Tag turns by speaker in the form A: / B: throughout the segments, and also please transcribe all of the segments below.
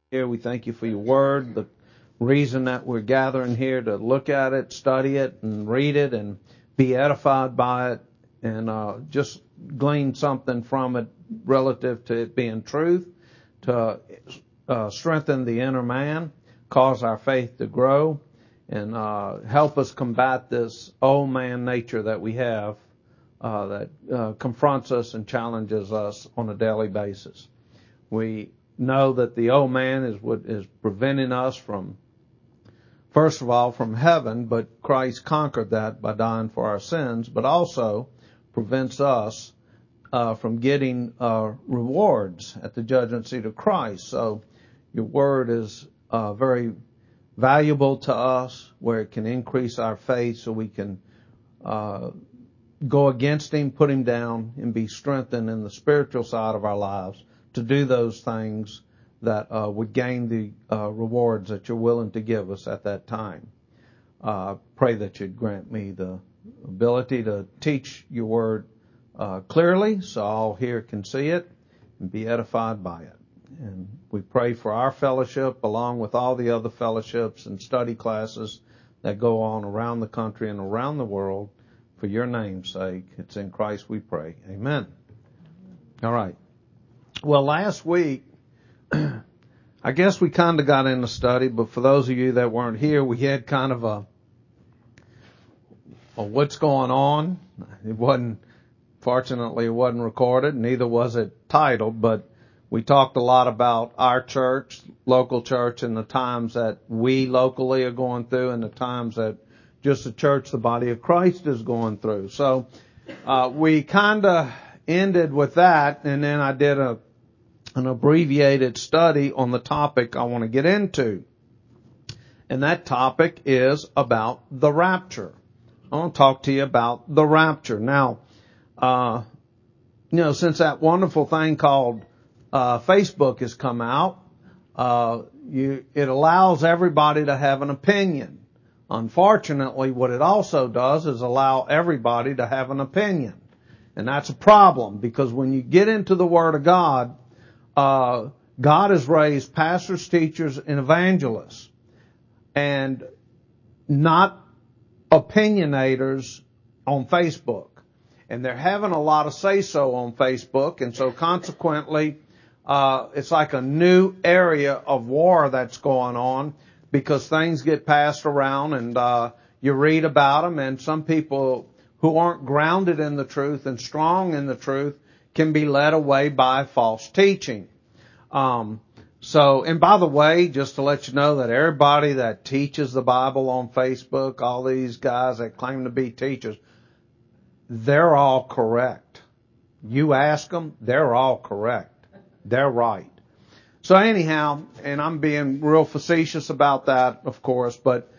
A: Here, we thank you for your word, the reason that we're gathering here to look at it, study it, and read it, and be edified by it, and just glean something from it relative to it being truth, to strengthen the inner man, cause our faith to grow, and help us combat this old man nature that we have that confronts us and challenges us on a daily basis. We know that the old man is what is preventing us from, first of all, from heaven, but Christ conquered that by dying for our sins, but also prevents us from getting rewards at the judgment seat of Christ. So your word is very valuable to us, where it can increase our faith so we can go against him, put him down, and be strengthened in the spiritual side of our lives to do those things that would gain the rewards that you're willing to give us at that time. Pray that you'd grant me the ability to teach your word clearly so all here can see it and be edified by it. And we pray for our fellowship along with all the other fellowships and study classes that go on around the country and around the world for your name's sake. It's in Christ we pray. Amen. All right. Well, last week, I guess we kind of got into study, but for those of you that weren't here, we had kind of a what's going on. Fortunately, it wasn't recorded, neither was it titled, but we talked a lot about our church, local church, and the times that we locally are going through and the times that just the church, the body of Christ, is going through. So we kind of ended with that, and then I did an abbreviated study on the topic I want to get into. And that topic is about the rapture. I want to talk to you about the rapture. Now, since that wonderful thing called Facebook has come out, it allows everybody to have an opinion. Unfortunately, what it also does is allow everybody to have an opinion. And that's a problem, because when you get into the Word of God, God has raised pastors, teachers, and evangelists, and not opinionators on Facebook. And they're having a lot of say-so on Facebook, and so consequently, it's like a new area of war that's going on, because things get passed around, and you read about them, and some people who aren't grounded in the truth and strong in the truth can be led away by false teaching. And by the way, just to let you know that everybody that teaches the Bible on Facebook, all these guys that claim to be teachers, they're all correct. You ask them, they're all correct. They're right. So anyhow, and I'm being real facetious about that, of course, but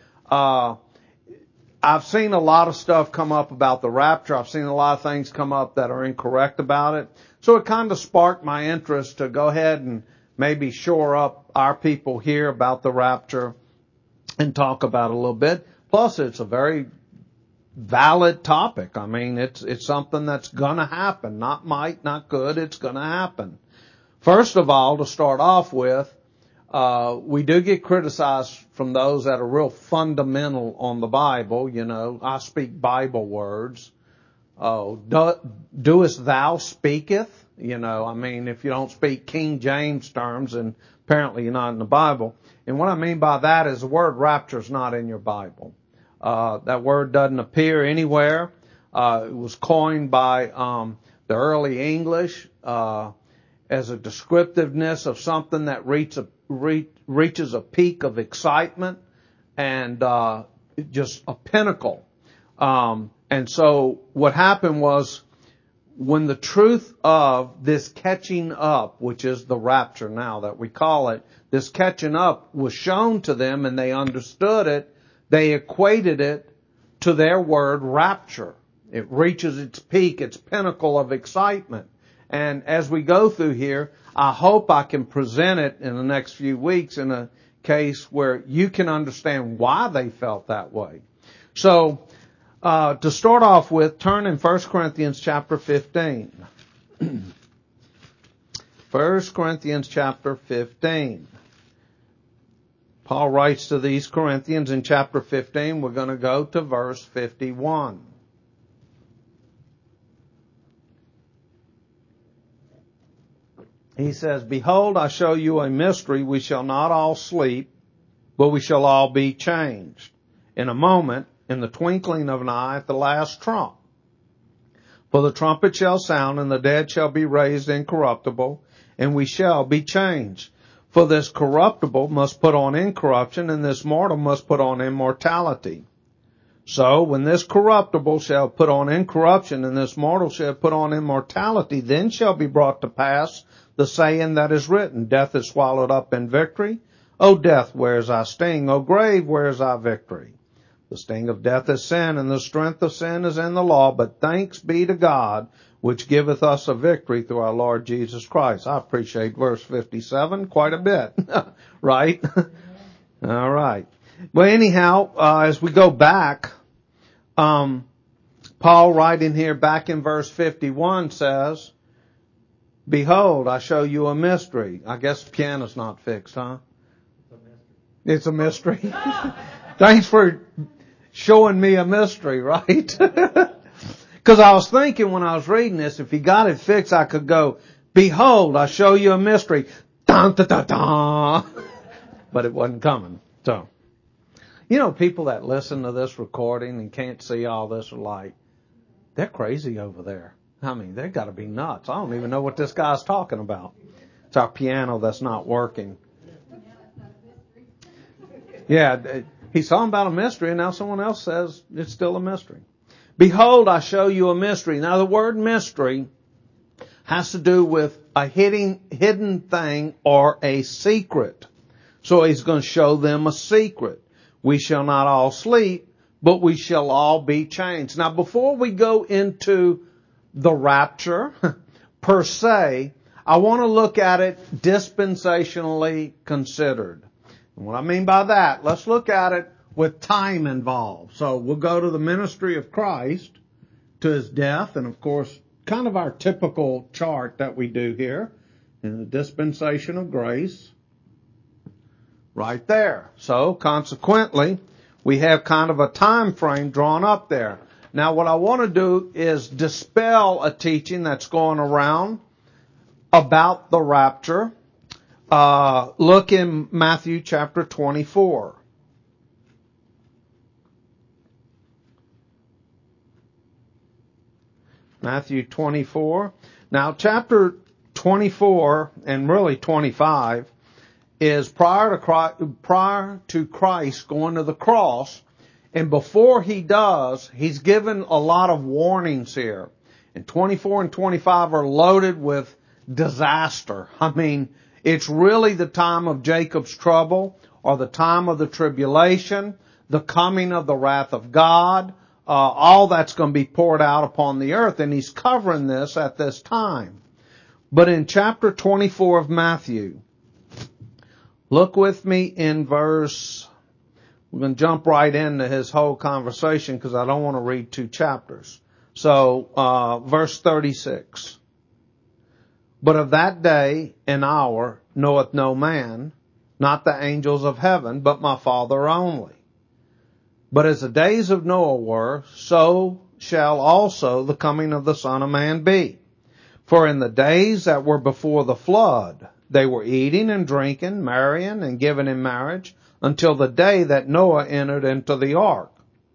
A: I've seen a lot of stuff come up about the rapture. I've seen a lot of things come up that are incorrect about it. So it kind of sparked my interest to go ahead and maybe shore up our people here about the rapture and talk about it a little bit. Plus, it's a very valid topic. I mean, it's something that's gonna happen. Not might, not could, it's gonna happen. First of all, to start off with, we do get criticized from those that are real fundamental on the Bible. I speak Bible words. Doest thou speaketh? If you don't speak King James terms, then apparently you're not in the Bible. And what I mean by that is the word rapture is not in your Bible. That word doesn't appear anywhere. It was coined by the early English as a descriptiveness of something that reaches a peak of excitement and just a pinnacle. And so what happened was, when the truth of this catching up, which is the rapture now that we call it, this catching up was shown to them and they understood it, they equated it to their word rapture. It reaches its peak, its pinnacle of excitement. And as we go through here, I hope I can present it in the next few weeks in a case where you can understand why they felt that way. So, to start off with, turn in 1 Corinthians chapter 15. 1 Corinthians chapter 15. Paul writes to these Corinthians in chapter 15. We're going to go to verse 51. He says, "Behold, I show you a mystery. We shall not all sleep, but we shall all be changed. In a moment, in the twinkling of an eye, at the last trump. For the trumpet shall sound, and the dead shall be raised incorruptible, and we shall be changed. For this corruptible must put on incorruption, and this mortal must put on immortality. So, when this corruptible shall put on incorruption, and this mortal shall put on immortality, then shall be brought to pass the saying that is written, Death is swallowed up in victory. O death, where is thy sting? O grave, where is thy victory? The sting of death is sin, and the strength of sin is in the law. But thanks be to God, which giveth us a victory through our Lord Jesus Christ." I appreciate verse 57 quite a bit, right? All right. Well, anyhow, as we go back, Paul writing here back in verse 51 says, "Behold, I show you a mystery." I guess the piano's not fixed, huh? It's a mystery. Thanks for showing me a mystery, right? Because I was thinking when I was reading this, if he got it fixed, I could go, "Behold, I show you a mystery." Dun, dun, dun, dun. But it wasn't coming. So, people that listen to this recording and can't see all this are like, they're crazy over there. I mean, they've got to be nuts. I don't even know what this guy's talking about. It's our piano that's not working. Yeah, he's talking about a mystery, and now someone else says it's still a mystery. "Behold, I show you a mystery." Now, the word mystery has to do with a hidden thing or a secret. So he's going to show them a secret. We shall not all sleep, but we shall all be changed. Now, before we go into the rapture, per se, I want to look at it dispensationally considered. And what I mean by that, let's look at it with time involved. So we'll go to the ministry of Christ, to his death, and of course, kind of our typical chart that we do here, in the dispensation of grace, right there. So consequently, we have kind of a time frame drawn up there. Now, what I want to do is dispel a teaching that's going around about the rapture. Look in Matthew chapter 24. Matthew 24. Now, chapter 24 and really 25 is prior to Christ going to the cross. And before he does, he's given a lot of warnings here. And 24 and 25 are loaded with disaster. I mean, it's really the time of Jacob's trouble, or the time of the tribulation, the coming of the wrath of God. All that's going to be poured out upon the earth, and he's covering this at this time. But in chapter 24 of Matthew, look with me in verse, we're going to jump right into his whole conversation because I don't want to read two chapters. So, verse 36. "But of that day and hour knoweth no man, not the angels of heaven, but my Father only. But as the days of Noah were, so shall also the coming of the Son of Man be. For in the days that were before the flood, they were eating and drinking, marrying and giving in marriage, until the day that Noah entered into the ark,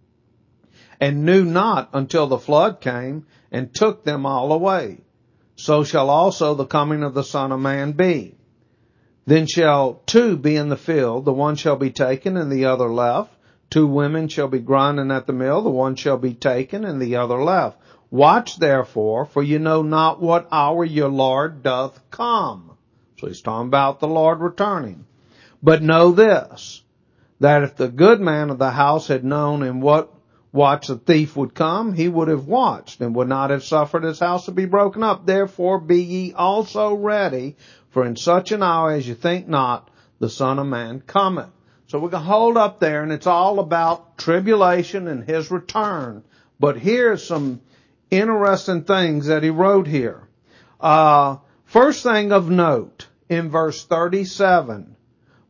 A: and knew not until the flood came and took them all away. So shall also the coming of the Son of Man be. Then shall two be in the field, the one shall be taken and the other left. Two women shall be grinding at the mill, the one shall be taken and the other left. Watch therefore, for you know not what hour your Lord doth come." So he's talking about the Lord returning. "But know this, that if the good man of the house had known in what watch the thief would come, he would have watched, and would not have suffered his house to be broken up. Therefore be ye also ready, for in such an hour as you think not, the Son of Man cometh." So we're going to hold up there, and it's all about tribulation and his return. But here's some interesting things that he wrote here. First thing of note, in verse 37,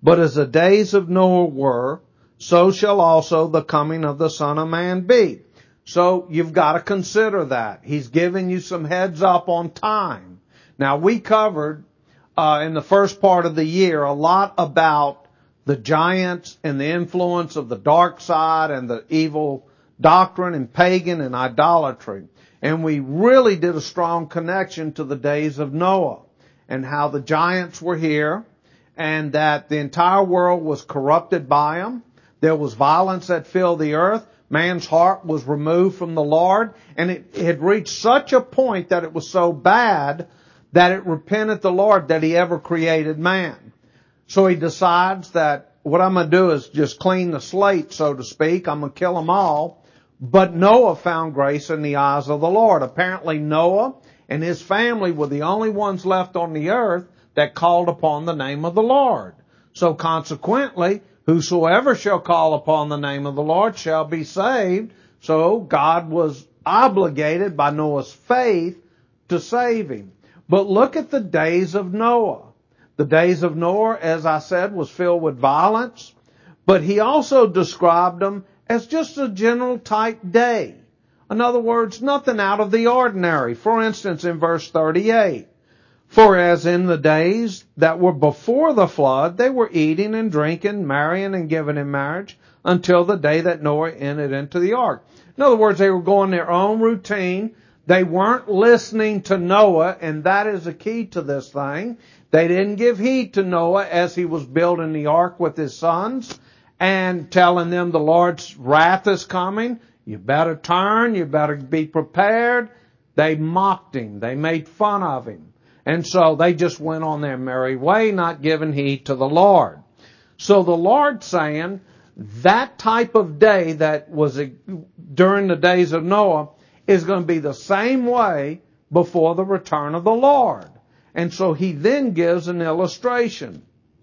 A: But as the days of Noah were, so shall also the coming of the Son of Man be. So you've got to consider that. He's giving you some heads up on time. Now we covered in the first part of the year a lot about the giants and the influence of the dark side and the evil doctrine and pagan and idolatry. And we really did a strong connection to the days of Noah and how the giants were here and that the entire world was corrupted by them. There was violence that filled the earth. Man's heart was removed from the Lord, and it had reached such a point that it was so bad that it repented the Lord that He ever created man. So He decides that what I'm going to do is just clean the slate, so to speak. I'm going to kill them all. But Noah found grace in the eyes of the Lord. Apparently Noah and his family were the only ones left on the earth that called upon the name of the Lord. So consequently, whosoever shall call upon the name of the Lord shall be saved. So God was obligated by Noah's faith to save him. But look at the days of Noah. The days of Noah, as I said, was filled with violence. But he also described them as just a general type day. In other words, nothing out of the ordinary. For instance, in verse 38, for as in the days that were before the flood, they were eating and drinking, marrying and giving in marriage, until the day that Noah entered into the ark. In other words, they were going their own routine. They weren't listening to Noah, and that is the key to this thing. They didn't give heed to Noah as he was building the ark with his sons and telling them the Lord's wrath is coming. You better turn. You better be prepared. They mocked him. They made fun of him. And so they just went on their merry way, not giving heed to the Lord. So the Lord's saying that type of day that was during the days of Noah is going to be the same way before the return of the Lord. And so He then gives an illustration.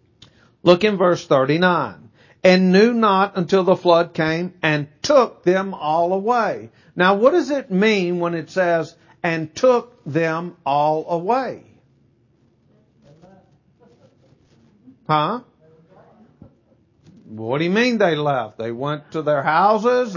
A: Look in verse 39. And knew not until the flood came and took them all away. Now what does it mean when it says, and took them all away? Huh? What do you mean they left? They went to their houses?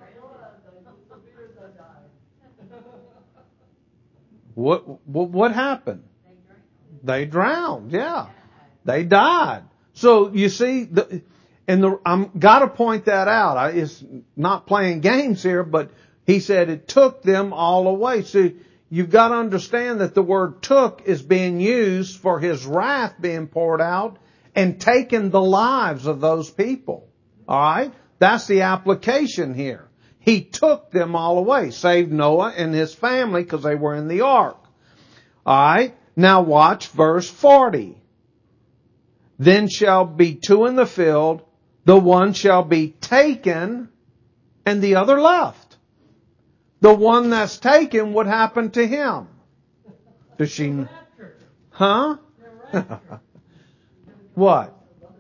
A: What happened? They drowned, yeah. They died. So you see, I'm got to point that out. It's not playing games here, but he said it took them all away. So you've got to understand that the word took is being used for His wrath being poured out and taken the lives of those people. All right? That's the application here. He took them all away, saved Noah and his family because they were in the ark. All right? Now watch verse 40. Then shall be two in the field, the one shall be taken and the other left. The one that's taken, what happened to him? Does she? Huh? What?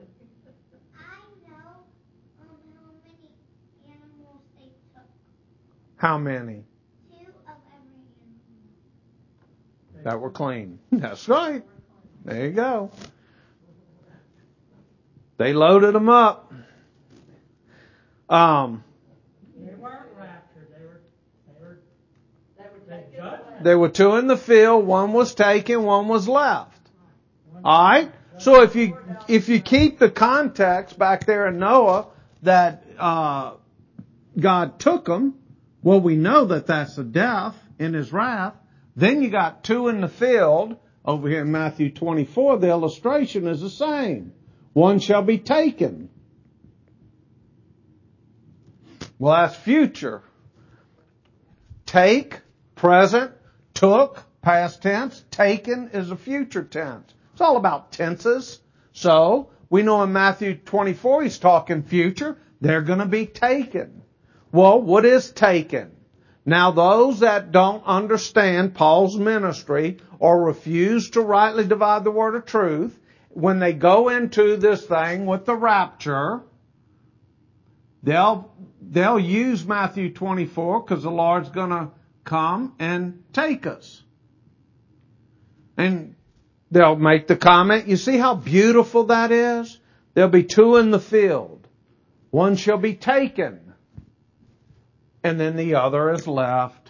A: How many?
B: 2 of every animal.
A: That were clean. That's right. There you go. They loaded them up.
C: They weren't raptured.
A: There were two in the field. One was taken, one was left. All right. So if you keep the context back there in Noah that God took them, well, we know that that's a death in His wrath. Then you got two in the field. Over here in Matthew 24, the illustration is the same. One shall be taken. Well, that's future. Take, present, took, past tense. Taken is a future tense. It's all about tenses. So, we know in Matthew 24 He's talking future. They're going to be taken. Well, what is taken? Now, those that don't understand Paul's ministry or refuse to rightly divide the word of truth, when they go into this thing with the rapture, they'll use Matthew 24 because the Lord's going to come and take us. And they'll make the comment, you see how beautiful that is? There'll be two in the field. One shall be taken, and then the other is left.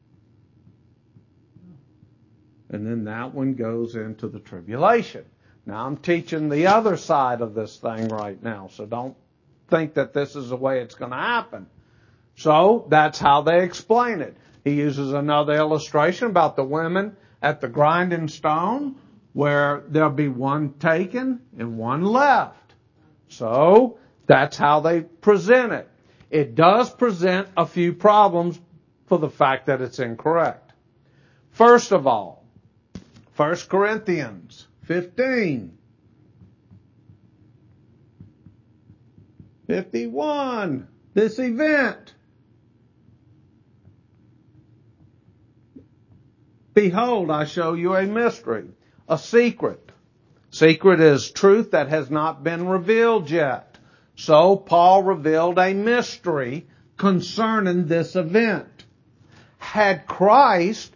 A: And then that one goes into the tribulation. Now I'm teaching the other side of this thing right now, so don't think that this is the way it's going to happen. So that's how they explain it. He uses another illustration about the women at the grinding stone, where there'll be one taken and one left. So that's how they present it. It does present a few problems for the fact that it's incorrect. First of all, 1 Corinthians 15, 51, this event. Behold, I show you a mystery, a secret. Secret is truth that has not been revealed yet. So Paul revealed a mystery concerning this event. Had Christ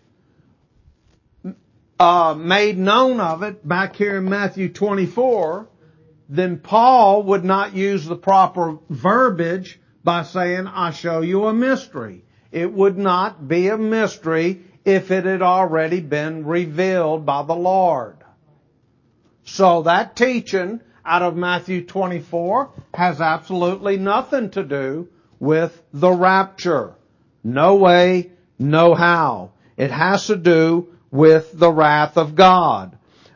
A: made known of it back here in Matthew 24, then Paul would not use the proper verbiage by saying, I show you a mystery. It would not be a mystery if it had already been revealed by the Lord. So that teaching out of Matthew 24 has absolutely nothing to do with the rapture. No way, no how. It has to do with the wrath of God.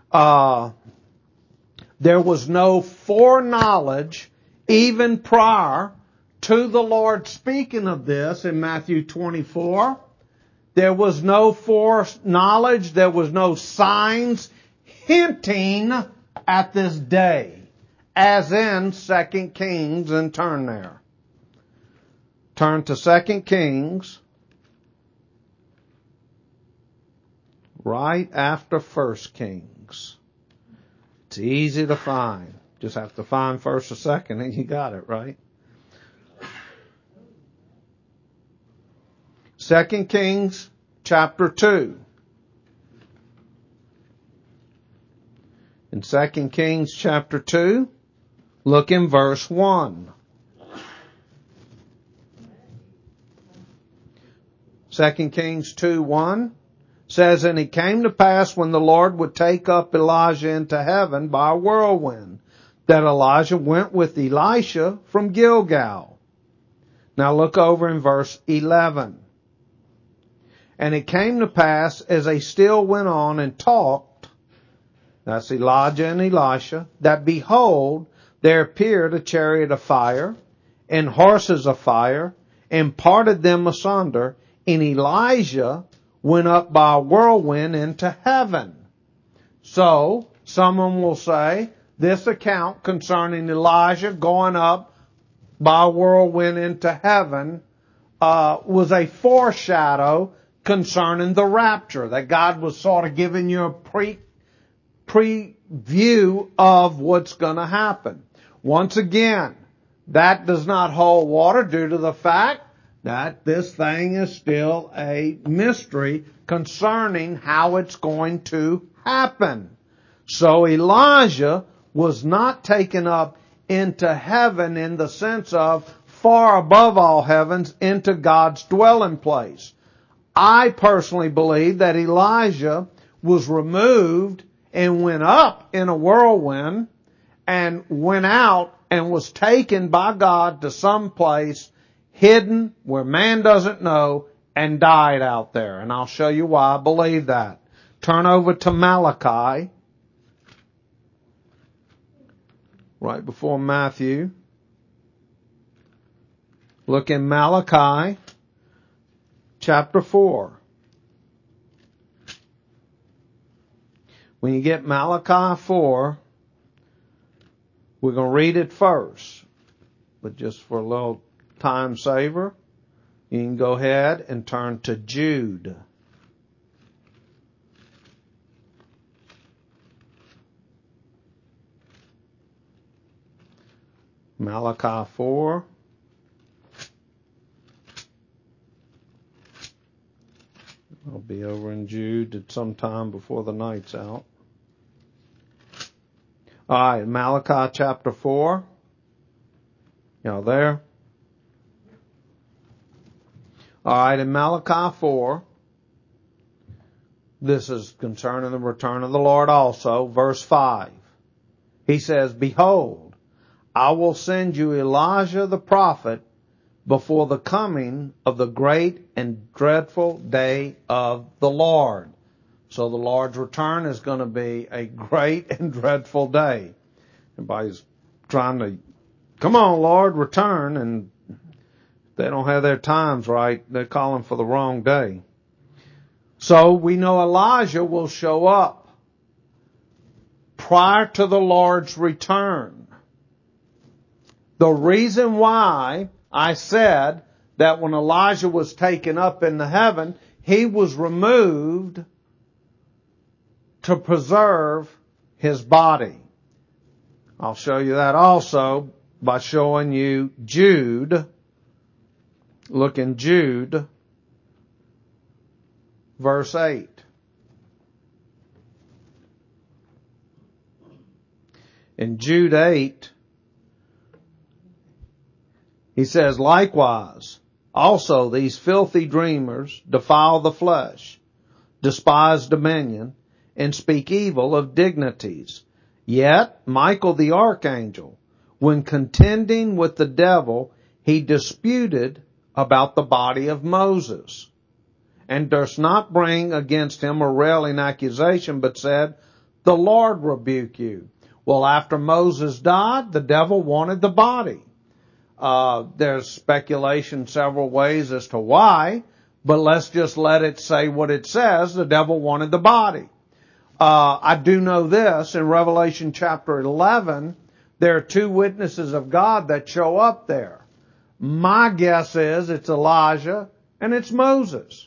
A: There was no foreknowledge even prior to the Lord speaking of this in Matthew 24. There was no foreknowledge. There was no signs hinting at this day, as in 2 Kings, and turn there. Turn to 2 Kings, right after 1 Kings. It's easy to find. Just have to find first or second and you got it, right? 2 Kings chapter 2. In 2 Kings chapter 2, look in verse 1. 2 Kings 2:1 says, And it came to pass when the Lord would take up Elijah into heaven by a whirlwind, that Elijah went with Elisha from Gilgal. Now look over in verse 11. And it came to pass as they still went on and talked, that's Elijah and Elisha, that behold, there appeared a chariot of fire and horses of fire, and parted them asunder, and Elijah went up by a whirlwind into heaven. So, someone will say, this account concerning Elijah going up by a whirlwind into heaven was a foreshadow concerning the rapture, that God was sort of giving you a preview of what's going to happen. Once again, that does not hold water due to the fact that this thing is still a mystery concerning how it's going to happen. So Elijah was not taken up into heaven in the sense of far above all heavens into God's dwelling place. I personally believe that Elijah was removed and went up in a whirlwind and went out and was taken by God to some place hidden where man doesn't know and died out there. And I'll show you why I believe that. Turn over to Malachi, right before Matthew. Look in Malachi chapter 4. When you get Malachi 4, we're going to read it first. But just for a little time saver, you can go ahead and turn to Jude. Malachi 4. I'll be over in Jude at some time before the night's out. Alright, Malachi chapter 4. Y'all there? Alright, in Malachi 4, this is concerning the return of the Lord also, verse 5. He says, Behold, I will send you Elijah the prophet before the coming of the great and dreadful day of the Lord. So the Lord's return is going to be a great and dreadful day. Everybody's trying to, come on, Lord, return, and they don't have their times right. They're calling for the wrong day. So we know Elijah will show up prior to the Lord's return. The reason why I said that when Elijah was taken up into heaven, he was removed to preserve his body. I'll show you that also by showing you Jude. Look in Jude, verse 8. In Jude 8, he says, Likewise, also these filthy dreamers defile the flesh, despise dominion, and speak evil of dignities. Yet Michael the archangel, when contending with the devil, he disputed about the body of Moses, and durst not bring against him a railing accusation, but said, The Lord rebuke you. Well, after Moses died, the devil wanted the body. There's speculation several ways as to why, but let's just let it say what it says. The devil wanted the body. I do know this, in Revelation chapter 11, there are two witnesses of God that show up there. My guess is it's Elijah and it's Moses.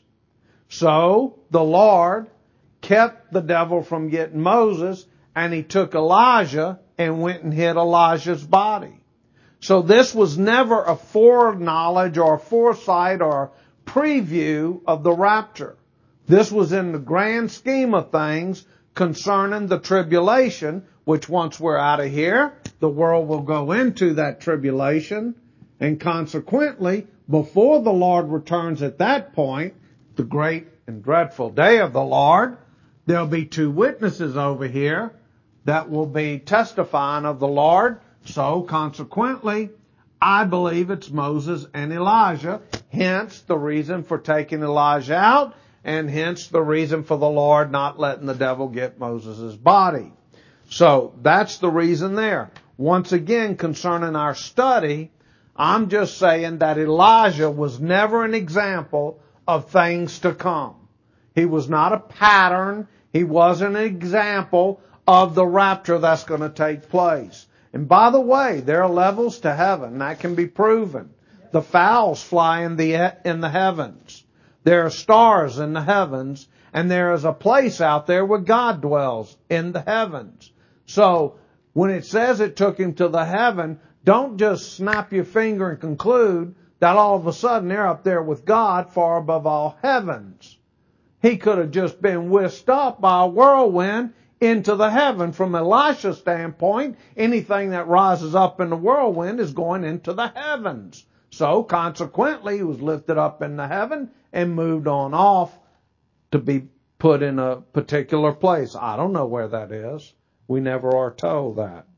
A: So the Lord kept the devil from getting Moses, and he took Elijah and went and hid Elijah's body. So this was never a foreknowledge or a foresight or preview of the rapture. This was in the grand scheme of things concerning the tribulation, which once we're out of here, the world will go into that tribulation, and consequently, before the Lord returns at that point, the great and dreadful day of the Lord, there'll be two witnesses over here that will be testifying of the Lord. So consequently, I believe it's Moses and Elijah, hence the reason for taking Elijah out, and hence the reason for the Lord not letting the devil get Moses' body. So that's the reason there. Once again, concerning our study, I'm just saying that Elijah was never an example of things to come. He was not a pattern. He wasn't an example of the rapture that's going to take place. And by the way, there are levels to heaven. That can be proven. The fowls fly in the heavens. There are stars in the heavens. And there is a place out there where God dwells in the heavens. So when it says it took him to the heaven, don't just snap your finger and conclude that all of a sudden they're up there with God far above all heavens. He could have just been whisked up by a whirlwind into the heaven. From Elisha's standpoint, anything that rises up in the whirlwind is going into the heavens. So consequently, he was lifted up in the heaven and moved on off to be put in a particular place. I don't know where that is. We never are told that.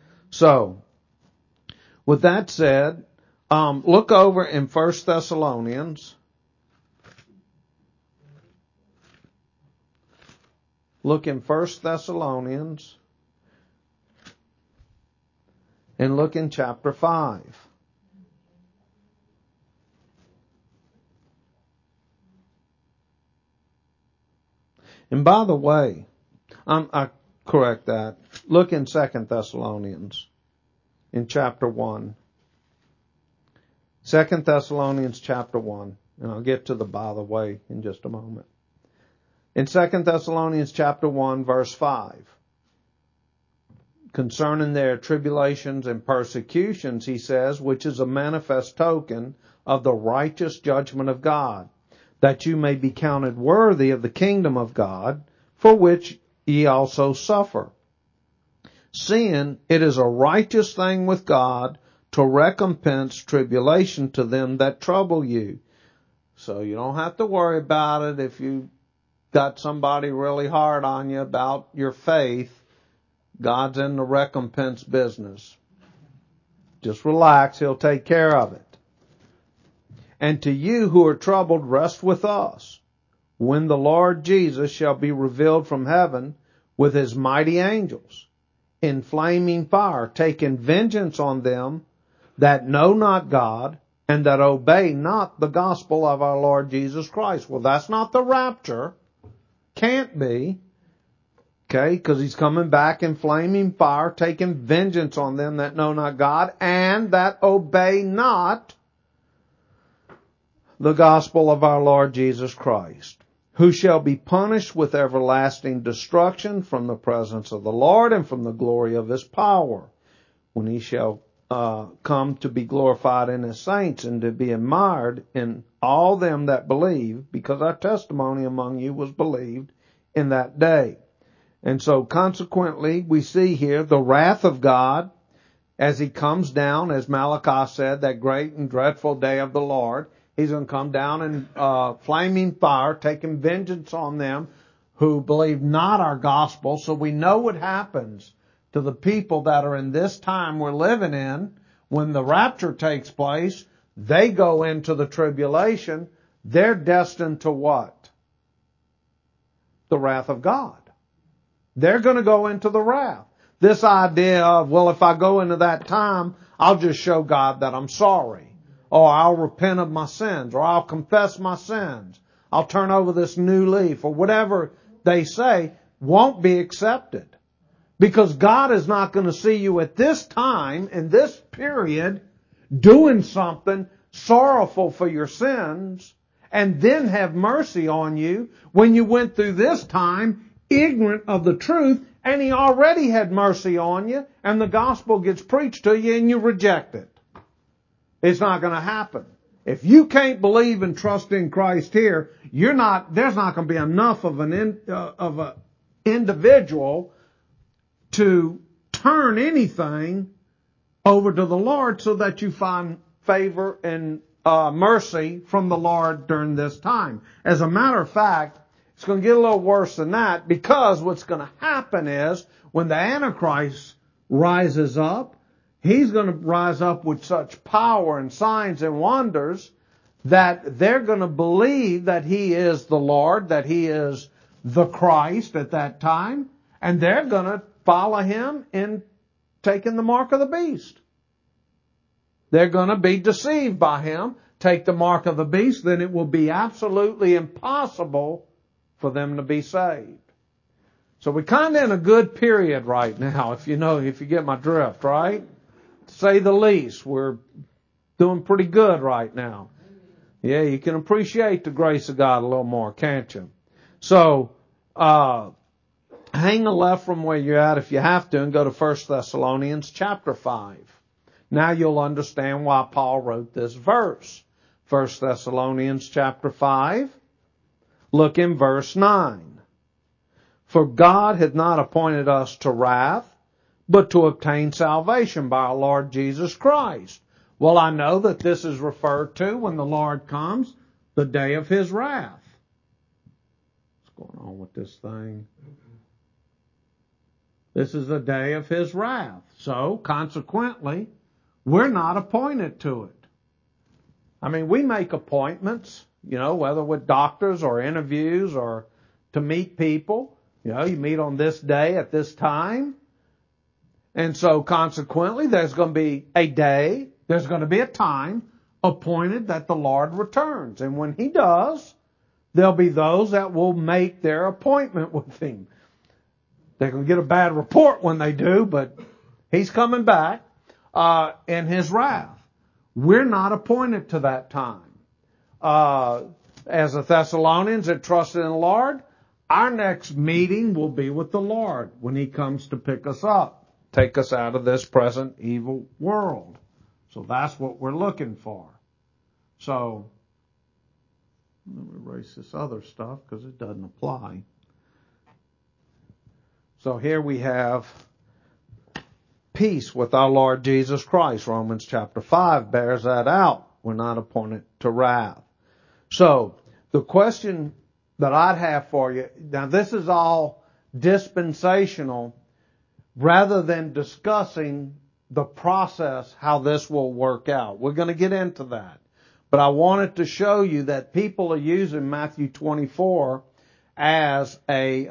A: So, with that said, look over in 1 Thessalonians. Look in 1 Thessalonians and look in chapter 5. And by the way, I correct that. Look in 2 Thessalonians in chapter 1. 2 Thessalonians chapter 1. And I'll get to the by the way in just a moment. In 2 Thessalonians chapter 1 verse 5, concerning their tribulations and persecutions, he says, which is a manifest token of the righteous judgment of God, that you may be counted worthy of the kingdom of God, for which ye also suffer. seeing it is a righteous thing with God to recompense tribulation to them that trouble you. So you don't have to worry about it if you got somebody really hard on you about your faith. God's in the recompense business. Just relax, He'll take care of it. And to you who are troubled, rest with us, when the Lord Jesus shall be revealed from heaven with His mighty angels, in flaming fire, taking vengeance on them that know not God, and that obey not the gospel of our Lord Jesus Christ. Well, that's not the rapture. Can't be. Okay, because He's coming back in flaming fire, taking vengeance on them that know not God, and that obey not the gospel of our Lord Jesus Christ, who shall be punished with everlasting destruction from the presence of the Lord and from the glory of His power, when He shall come to be glorified in His saints and to be admired in all them that believe, because our testimony among you was believed in that day. And so consequently, we see here the wrath of God as He comes down, as Malachi said, that great and dreadful day of the Lord. He's going to come down in flaming fire, taking vengeance on them who believe not our gospel. So we know what happens to the people that are in this time we're living in. When the rapture takes place, they go into the tribulation. They're destined to what? The wrath of God. They're going to go into the wrath. This idea of, well, if I go into that time, I'll just show God that I'm sorry. Or I'll repent of my sins. Or I'll confess my sins. I'll turn over this new leaf. Or whatever they say won't be accepted. Because God is not going to see you at this time, in this period, doing something sorrowful for your sins, and then have mercy on you when you went through this time ignorant of the truth, and He already had mercy on you, and the gospel gets preached to you and you reject it. It's not going to happen. If you can't believe and trust in Christ here, there's not going to be enough of an individual to turn anything over to the Lord so that you find favor and mercy from the Lord during this time. As a matter of fact, it's going to get a little worse than that, because what's going to happen is when the Antichrist rises up, he's going to rise up with such power and signs and wonders that they're going to believe that he is the Lord, that he is the Christ at that time, and they're going to follow him in taking the mark of the beast. They're going to be deceived by him, take the mark of the beast, then it will be absolutely impossible for them to be saved. So we're kind of in a good period right now, if you get my drift, right? To say the least, we're doing pretty good right now. Yeah, you can appreciate the grace of God a little more, can't you? So, hang a left from where you're at if you have to and go to 1 Thessalonians chapter 5. Now you'll understand why Paul wrote this verse. 1 Thessalonians chapter 5. Look in verse 9. For God hath not appointed us to wrath, but to obtain salvation by our Lord Jesus Christ. Well, I know that this is referred to when the Lord comes, the day of His wrath. What's going on with this thing? This is the day of His wrath. So, consequently, we're not appointed to it. I mean, we make appointments, whether with doctors or interviews or to meet people. You meet on this day at this time. And so consequently, there's going to be a day, there's going to be a time appointed that the Lord returns. And when He does, there'll be those that will make their appointment with Him. They're going to get a bad report when they do, but He's coming back in His wrath. We're not appointed to that time. As the Thessalonians that trusted in the Lord, our next meeting will be with the Lord when He comes to pick us up, take us out of this present evil world. So that's what we're looking for. So, let me erase this other stuff because it doesn't apply. So here we have peace with our Lord Jesus Christ. Romans chapter 5 bears that out. We're not appointed to wrath. So, the question that I'd have for you, now this is all dispensational, rather than discussing the process, how this will work out. We're going to get into that. But I wanted to show you that people are using Matthew 24 as a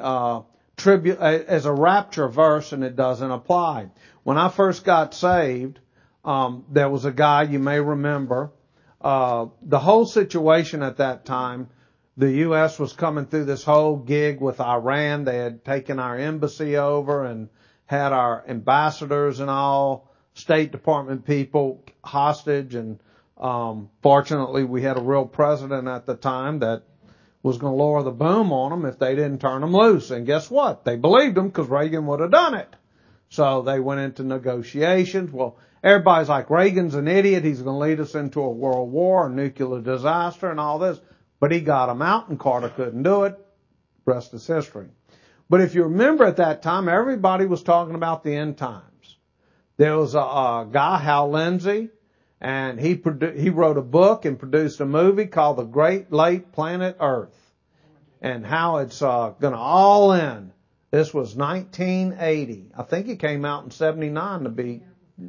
A: rapture verse, and it doesn't apply. When I first got saved, there was a guy, you may remember, the whole situation at that time, the U.S. was coming through this whole gig with Iran. They had taken our embassy over and had our ambassadors and all State Department people hostage. And fortunately, we had a real president at the time that was going to lower the boom on them if they didn't turn them loose. And guess what? They believed them because Reagan would have done it. So they went into negotiations. Well, everybody's like, Reagan's an idiot. He's going to lead us into a world war, a nuclear disaster, and all this. But he got them out, and Carter couldn't do it. Rest is history. But if you remember at that time, everybody was talking about the end times. There was a guy, Hal Lindsey, and he wrote a book and produced a movie called The Great Late Planet Earth, and how it's going to all end. This was 1980. I think it came out in 79 to be,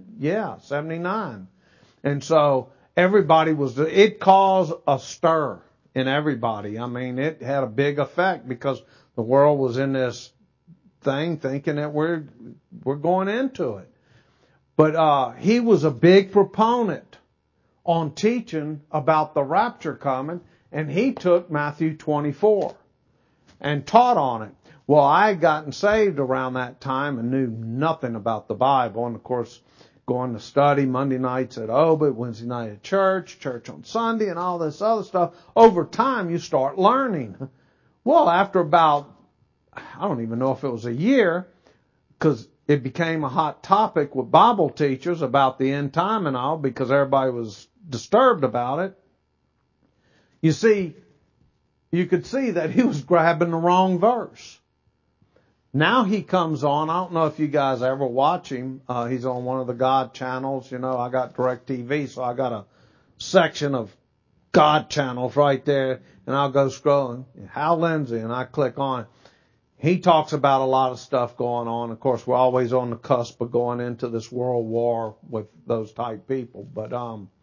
A: 79. And so everybody it caused a stir in everybody. I mean, it had a big effect because the world was in this thing thinking that we're going into it. But he was a big proponent on teaching about the rapture coming, and he took Matthew 24 and taught on it. Well, I had gotten saved around that time and knew nothing about the Bible, and of course, going to study Monday nights at Obit, Wednesday night at church on Sunday, and all this other stuff. Over time, you start learning. Well, after about, I don't even know if it was a year, because it became a hot topic with Bible teachers about the end time and all, because everybody was disturbed about it. You see, you could see that he was grabbing the wrong verse. Now he comes on, I don't know if you guys ever watch him, he's on one of the God channels, I got DirecTV, so I got a section of God channels right there, and I'll go scrolling, Hal Lindsey, and I click on it. He talks about a lot of stuff going on. Of course, we're always on the cusp of going into this world war with those type people, but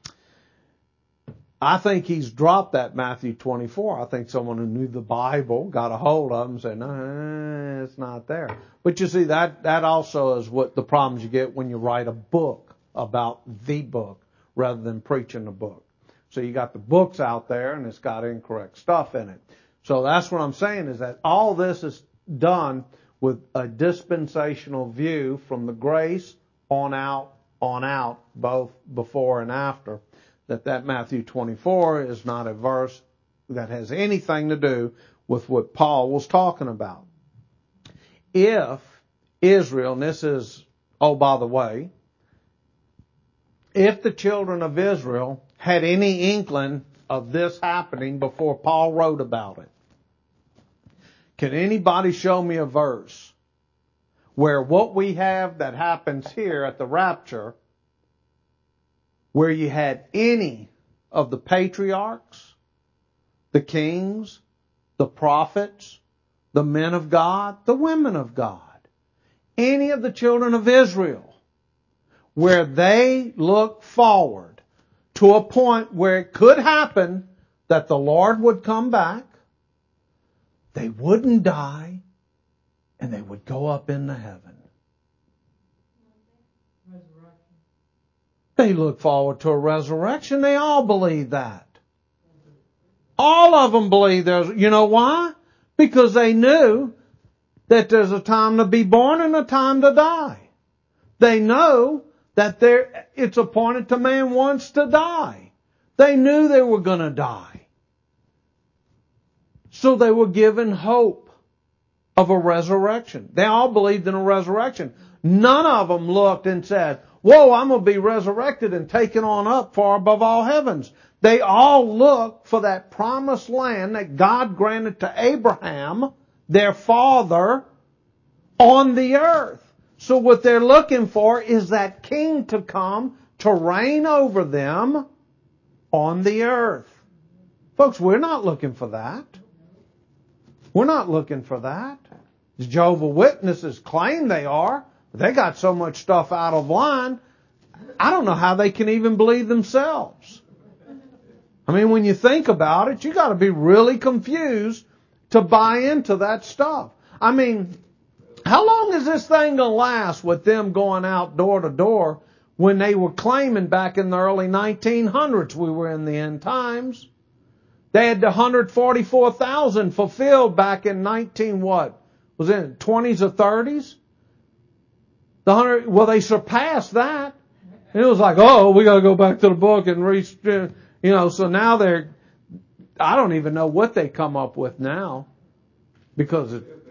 A: I think he's dropped that Matthew 24. I think someone who knew the Bible got a hold of him and said, no, it's not there. But you see, that also is what the problems you get when you write a book about the book rather than preaching the book. So you got the books out there and it's got incorrect stuff in it. So that's what I'm saying, is that all this is done with a dispensational view from the grace on out, both before and after. That Matthew 24 is not a verse that has anything to do with what Paul was talking about. If Israel, and this is, oh, by the way, if the children of Israel had any inkling of this happening before Paul wrote about it, can anybody show me a verse where what we have that happens here at the rapture, where you had any of the patriarchs, the kings, the prophets, the men of God, the women of God, any of the children of Israel, where they look forward to a point where it could happen that the Lord would come back, they wouldn't die, and they would go up into heaven. They look forward to a resurrection. They all believe that. All of them believe there's, you know why? Because they knew that there's a time to be born and a time to die. They know that it's appointed to man once to die. They knew they were going to die. So they were given hope of a resurrection. They all believed in a resurrection. None of them looked and said, whoa, I'm going to be resurrected and taken on up far above all heavens. They all look for that promised land that God granted to Abraham, their father, on the earth. So what they're looking for is that king to come to reign over them on the earth. Folks, we're not looking for that. We're not looking for that. The Jehovah's Witnesses claim they are, but they got so much stuff out of line, I don't know how they can even believe themselves. I mean, when you think about it, you got to be really confused to buy into that stuff. I mean, how long is this thing going to last with them going out door to door when they were claiming back in the early 1900s we were in the end times? They had the 144,000 fulfilled back in 19 what? Was it 20s or 30s? They surpassed that. And it was like, oh, we got to go back to the book and so now I don't even know what they come up with now. Because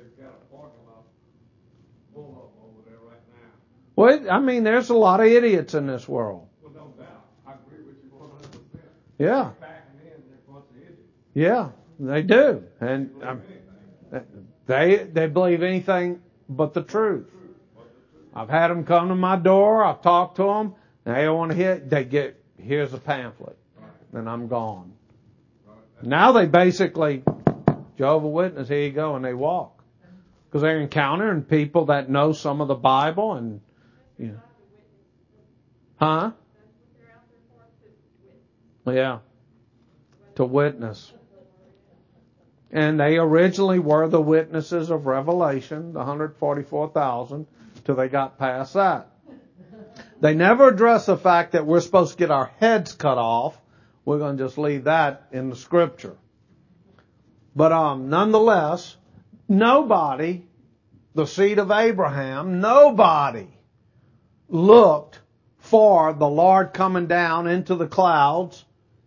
A: I mean, there's a lot of idiots in this world.
B: Well, no doubt. I agree with you 100%.
A: Yeah.
B: Back in then, they're a bunch of idiots.
A: Yeah, they do. And they believe anything but the truth. I've had them come to my door. I've talked to them. They don't want to hear. Here's a pamphlet. And I'm gone. Now they basically, Jehovah's Witness, here you go, and they walk. Because they're encountering people that know some of the Bible and, you know. Huh? Yeah. To witness. And they originally were the witnesses of Revelation, the 144,000, till they got past that. They never address the fact that we're supposed to get our heads cut off. We're going to just leave that in the Scripture. But nonetheless, nobody, the seed of Abraham, nobody looked for the Lord coming down into the clouds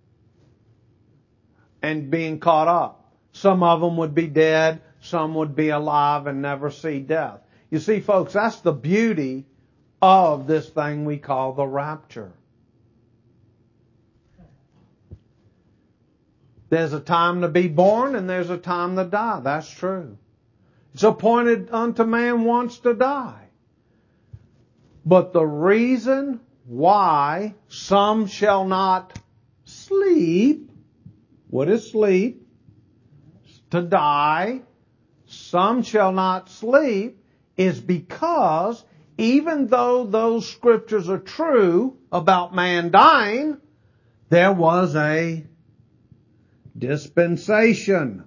A: and being caught up. Some of them would be dead, some would be alive and never see death. You see, folks, that's the beauty of this thing we call the rapture. There's a time to be born and there's a time to die. That's true. It's appointed unto man once to die. But the reason why some shall not sleep, what is sleep? To die. Some shall not sleep is because even though those scriptures are true about man dying, there was a dispensation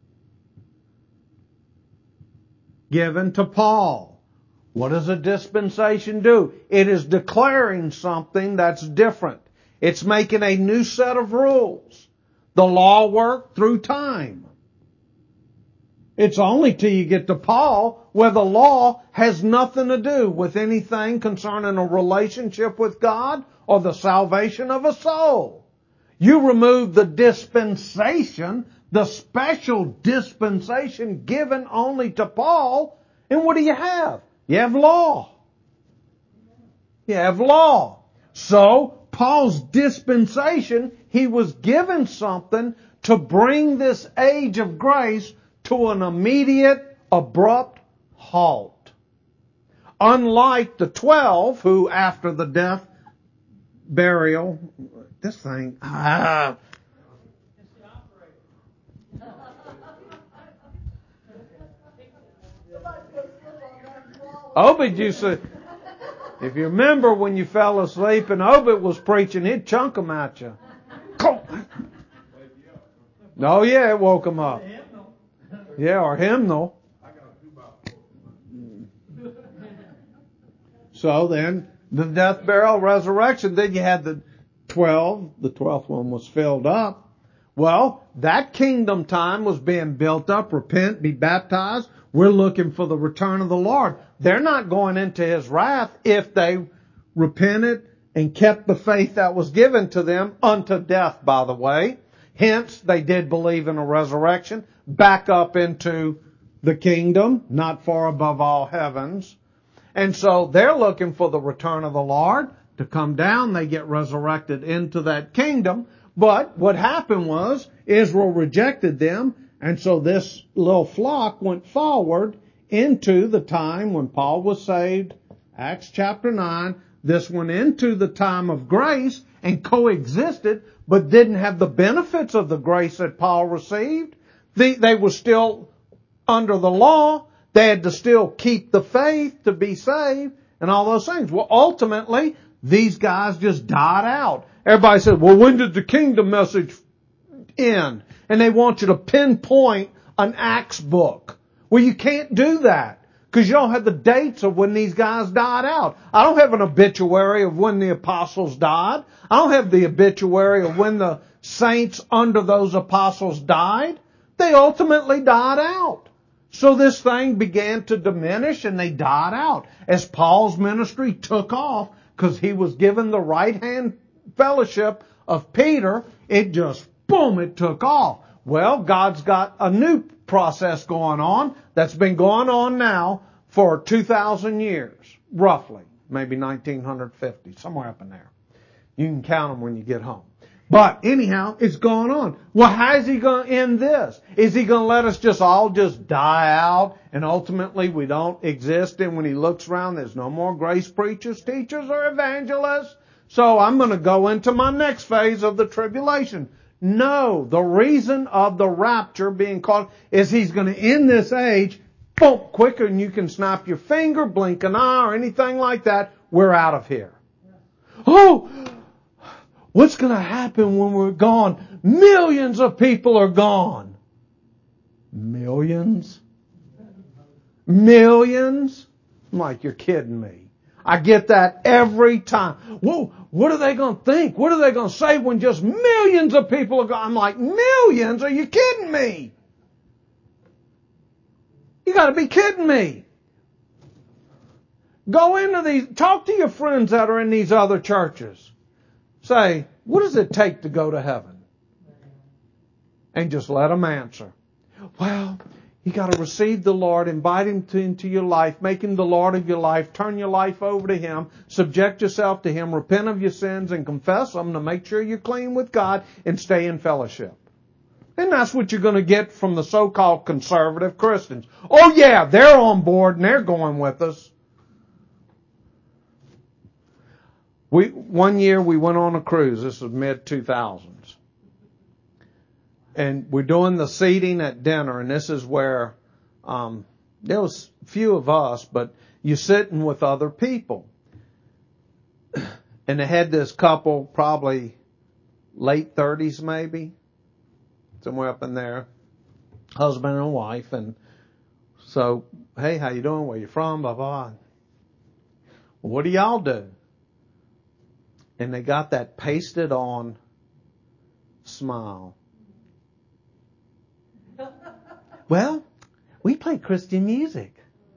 A: given to Paul. What does a dispensation do? It is declaring something that's different. It's making a new set of rules. The law worked through time. It's only till you get to Paul where the law has nothing to do with anything concerning a relationship with God or the salvation of a soul. You remove the dispensation, the special dispensation given only to Paul, and what do you have? You have law. You have law. So, Paul's dispensation, he was given something to bring this age of grace to an immediate, abrupt halt. Unlike the 12 who, after the death, burial, this thing, Obed used to, if you remember when you fell asleep and Obed was preaching, he'd chunk them at you. Oh yeah, it woke him up. Yeah, or hymnal. So then, the death, burial, resurrection, then you had the 12. The 12th one was filled up. Well, that kingdom time was being built up. Repent, be baptized. We're looking for the return of the Lord. They're not going into His wrath if they repented and kept the faith that was given to them unto death, by the way. Hence, they did believe in a resurrection. Back up into the kingdom, not far above all heavens. And so they're looking for the return of the Lord to come down. They get resurrected into that kingdom. But what happened was Israel rejected them. And so this little flock went forward into the time when Paul was saved, Acts chapter 9. This went into the time of grace and coexisted, but didn't have the benefits of the grace that Paul received. They were still under the law. They had to still keep the faith to be saved and all those things. Well, ultimately, these guys just died out. Everybody said, well, when did the kingdom message end? And they want you to pinpoint an Acts book. Well, you can't do that because you don't have the dates of when these guys died out. I don't have an obituary of when the apostles died. I don't have the obituary of when the saints under those apostles died. They ultimately died out. So this thing began to diminish and they died out as Paul's ministry took off because he was given the right hand fellowship of Peter. It just, boom, it took off. Well, God's got a new process going on that's been going on now for 2,000 years, roughly, maybe 1950, somewhere up in there. You can count them when you get home. But anyhow, it's going on. Well, how is he going to end this? Is he going to let us all die out and ultimately we don't exist? And when he looks around, there's no more grace preachers, teachers, or evangelists. So I'm going to go into my next phase of the tribulation. No, the reason of the rapture being called is he's going to end this age, boom, quicker than you can snap your finger, blink an eye, or anything like that. We're out of here. Oh! What's going to happen when we're gone? Millions of people are gone. Millions? Millions? I'm like, you're kidding me. I get that every time. Whoa, what are they going to think? What are they going to say when just millions of people are gone? I'm like, millions? Are you kidding me? You got to be kidding me. Go into these, talk to your friends that are in these other churches. Say, what does it take to go to heaven? And just let them answer. Well, you got to receive the Lord, invite Him into your life, make Him the Lord of your life, turn your life over to Him, subject yourself to Him, repent of your sins and confess them to make sure you're clean with God and stay in fellowship. And that's what you're going to get from the so-called conservative Christians. Oh yeah, they're on board and they're going with us. One year we went on a cruise. This was mid-2000s. And we're doing the seating at dinner, and this is where there was few of us, but you're sitting with other people. And they had this couple, probably late 30s maybe, somewhere up in there, husband and wife. And so, hey, how you doing? Where you from? Blah, blah. Well, what do y'all do? And they got that pasted on smile. Well, we play Christian music.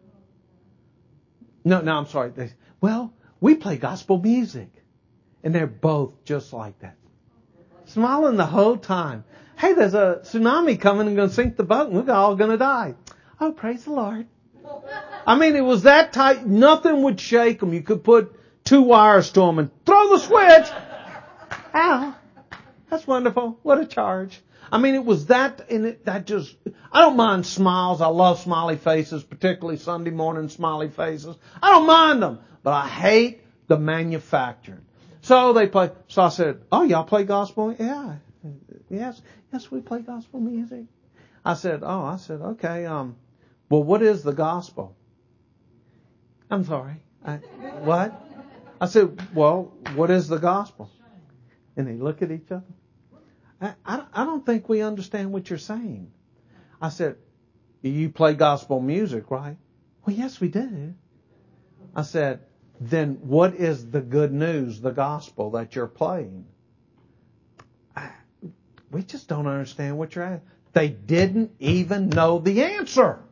A: No, I'm sorry. Well, we play gospel music. And they're both just like that. Smiling the whole time. Hey, there's a tsunami coming and going to sink the boat and we're all going to die. Oh, praise the Lord. I mean, it was that tight. Nothing would shake them. You could put 2 wires to them and throw the switch. Ow. That's wonderful. What a charge. I mean, it was that, and that just, I don't mind smiles. I love smiley faces, particularly Sunday morning smiley faces. I don't mind them, but I hate the manufactured. So they play, so I said, oh, y'all play gospel? Yeah. Yes, we play gospel music. I said, okay, well, what is the gospel? I'm sorry. What? I said, well, what is the gospel? And they look at each other. I don't think we understand what you're saying. I said, you play gospel music, right? Well, yes, we do. I said, then what is the good news, the gospel that you're playing? We just don't understand what you're asking. They didn't even know the answer.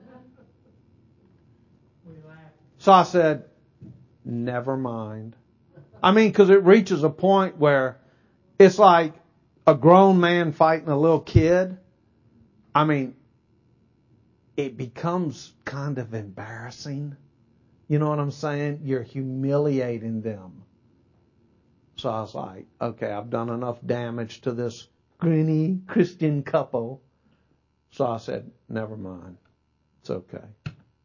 A: So I said, never mind. I mean, because it reaches a point where it's like a grown man fighting a little kid. I mean, it becomes kind of embarrassing. You know what I'm saying? You're humiliating them. So I was like, okay, I've done enough damage to this Christian couple. So I said, never mind. It's okay.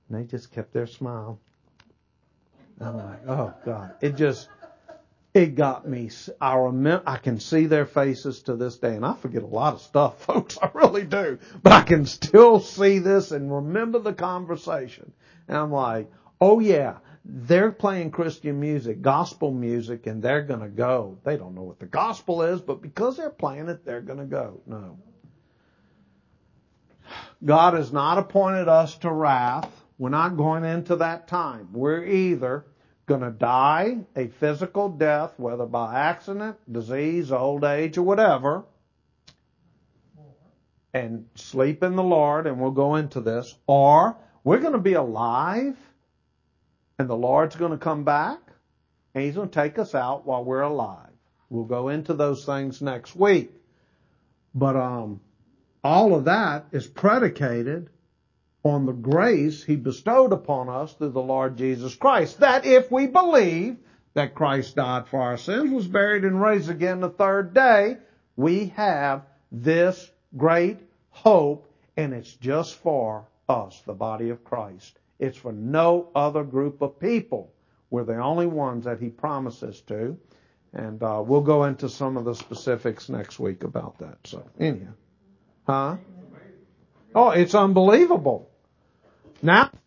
A: And they just kept their smile. I'm like, oh God. It got me. I can see their faces to this day, and I forget a lot of stuff, folks. I really do. But I can still see this and remember the conversation. And I'm like, oh yeah, they're playing Christian music, gospel music, and they're going to go. They don't know what the gospel is, but because they're playing it, they're going to go. No. God has not appointed us to wrath. We're not going into that time. We're either going to die a physical death, whether by accident, disease, old age, or whatever, and sleep in the Lord, and we'll go into this, or we're going to be alive, and the Lord's going to come back, and He's going to take us out while we're alive. We'll go into those things next week. But all of that is predicated on the grace He bestowed upon us through the Lord Jesus Christ. That if we believe that Christ died for our sins, was buried and raised again the third day, we have this great hope, and it's just for us, the body of Christ. It's for no other group of people. We're the only ones that He promises to. And we'll go into some of the specifics next week about that. So, anyhow. Huh? Oh, it's unbelievable. Now